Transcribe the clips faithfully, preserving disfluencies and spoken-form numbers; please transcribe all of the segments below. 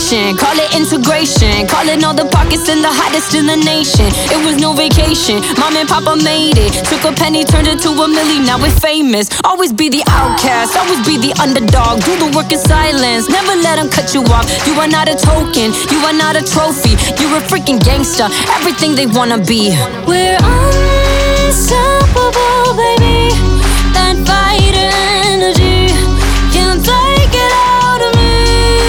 generation, call it integration, calling all the pockets and the hottest in the nation. It was no vacation, mom and papa made it. Took a penny, turned it to a milli, now we're famous. Always be the outcast, always be the underdog. Do the work in silence, never let them cut you off. You are not a token, you are not a trophy. You're a freaking gangster, everything they wanna be. We're unstoppable, baby. That fighter energy can't take it out of me.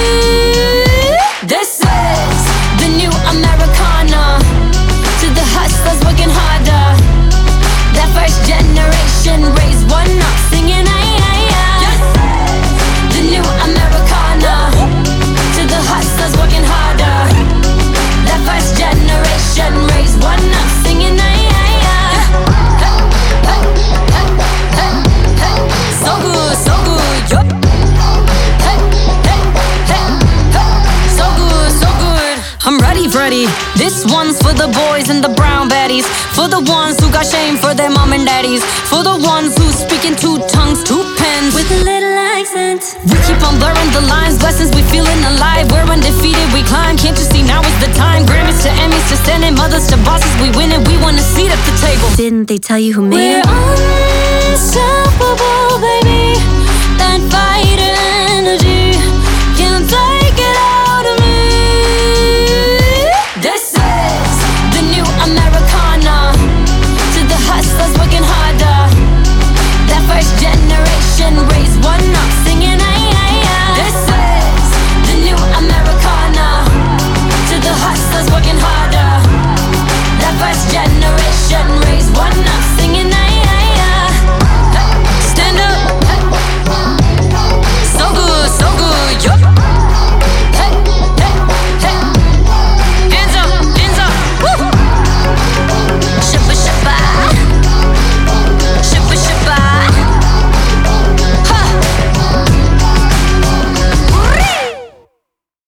This is the new Americana. To the hustlers working harder. That first generation raised one up, singing aye, aye, aye. Yes. The new Americana. To the hustlers working harder. That first generation raised one up, singing aye, aye, aye. Hey, hey, hey, hey, hey. So good, so good, yup. Hey, hey, hey, hey. So good, so good. I'm ready, ready. This one's for the boys and the brown baddies. For the ones who got shame for their mom and daddies. For the ones who speak in two tongues, two pens. With a little accent. We keep on blurring the lines, blessings we feeling alive. We're undefeated, we climb, can't you see now is the time? Grammys to Emmys to standing mothers to bosses, we win it, we want a seat at the table. Didn't they tell you who made We're it? unstoppable.